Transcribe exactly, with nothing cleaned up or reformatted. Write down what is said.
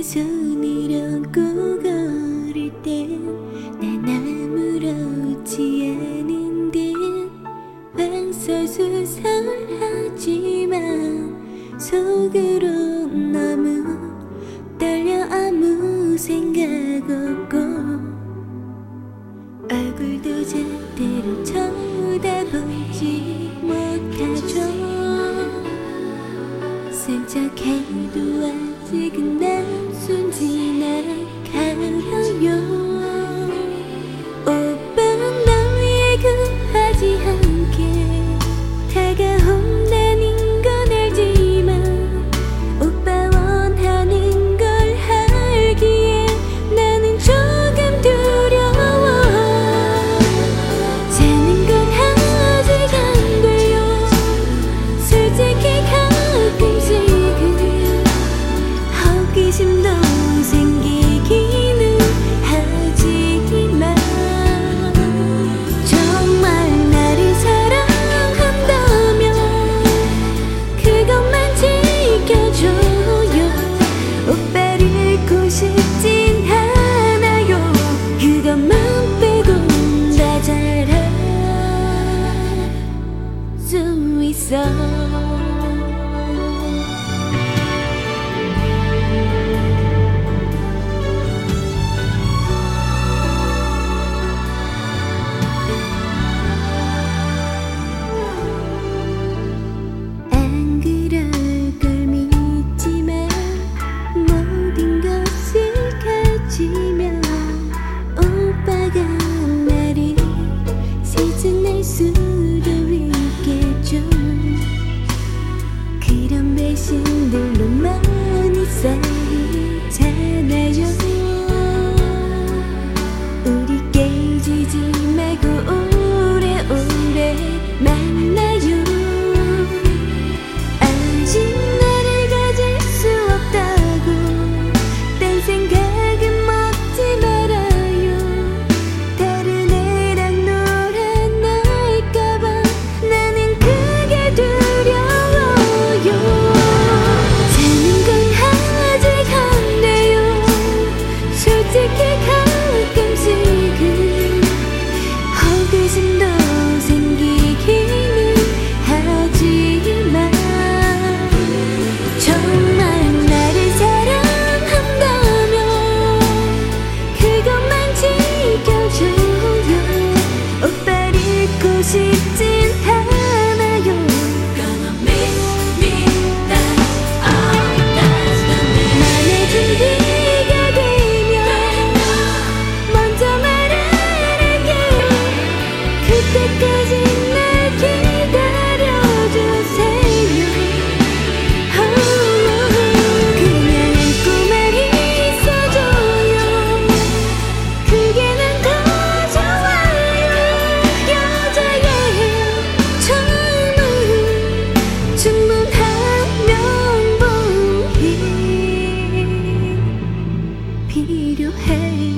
손을 얹고 걸을 땐난 아무렇지 않은데 횡설수설하지만 속으로 너무 떨려 아무 생각 없고 얼굴도 제대로 쳐다보지 못하죠. 생각해도 아직은 난 순진하가요. 오빠는 너에게 하지 않게 다가온다는 건 알지만 오빠 원하는 걸 알기에 나는 조금 두려워. 자는 건 아직 안 돼요. 솔직히 가끔씩은 호기심도 생기기는 하지만 정말 나를 사랑한다면 그것만 지켜줘요. 오빠를 잃고 싶진 않아요. 그것만 빼곤 다 잘할 수 있어. 오빠가 나를 세상날 수도 있겠죠. 그런 배신들로 많이 쌓이잖아요. 우리 깨지지 말고 오래오래 만나요. 아직 나를 가질 수 없다고 딴 생각은 먹지 말아요. 다른 애랑 놀아날까봐 나는 그게 두려워요. 자는 건 아직 안 돼요. 솔직히 가끔씩은 호기심도 생기기는 하지만 정말 나를 사랑한다면 그것만 지켜줘요. 오빠를 잃고 싶진 않아요. Gonna miss me that all that's the 맘의 준비가 되면 먼저 말할게. 그때까지 날 기다려주세요. 그냥 꿈만 있어줘요. 그게 난 더 좋아요. 여자예요. 처음은 충분하면 뭐이 필요해요.